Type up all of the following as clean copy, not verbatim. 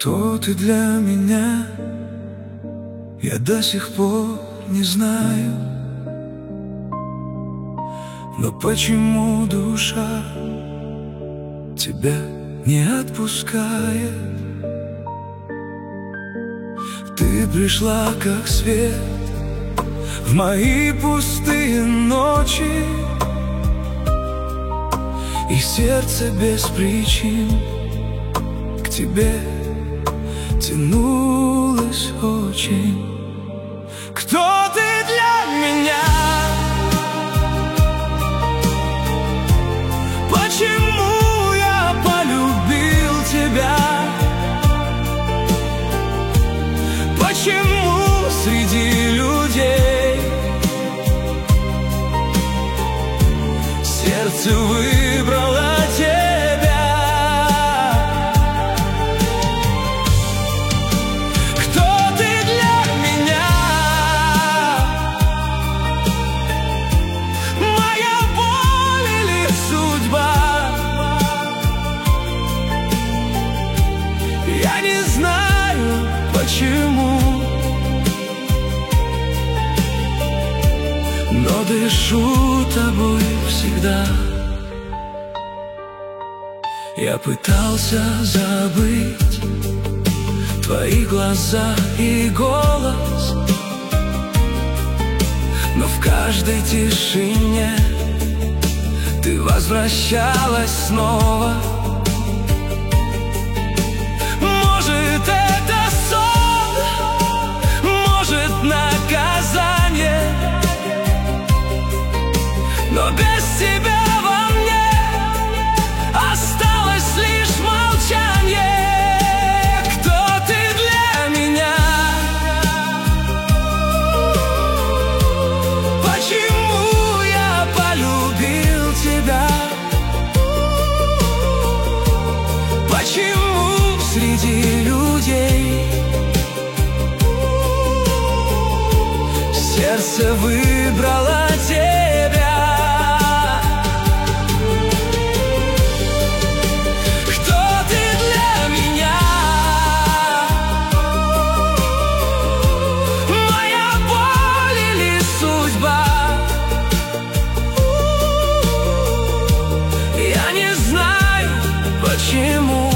Кто ты для меня, я до сих пор не знаю. Но почему душа тебя не отпускает? Ты пришла как свет в мои пустые ночи, и сердце без причин к тебе тянулось очень. Кто ты для меня? Почему я полюбил тебя? Почему среди людей сердце выбрало тебя? Кто ты для меня? Моя боль или судьба? Я не знаю, почему, но дышу тобой всегда. Я пытался забыть твои глаза и голос, но в каждой тишине ты возвращалась снова. Может, это сон, может, наказание, но без тебя во мне осталось лишь молчание. Кто ты для меня? Почему я полюбил тебя? Почему среди людей сердце выбрало тебя? Почему?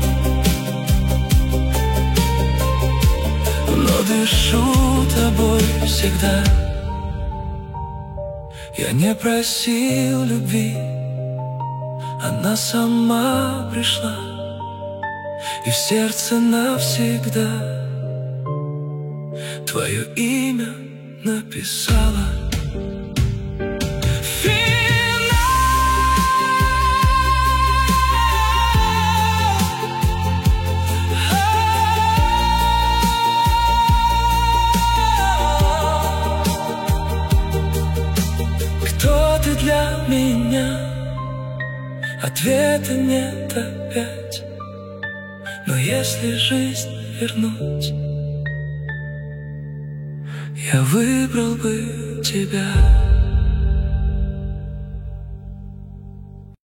Но дышу тобой всегда. Я не просил любви, она сама пришла и в сердце навсегда твое имя написала. Кто ты для меня? Ответа нет опять. Но если жизнь вернуть, я выбрал бы тебя.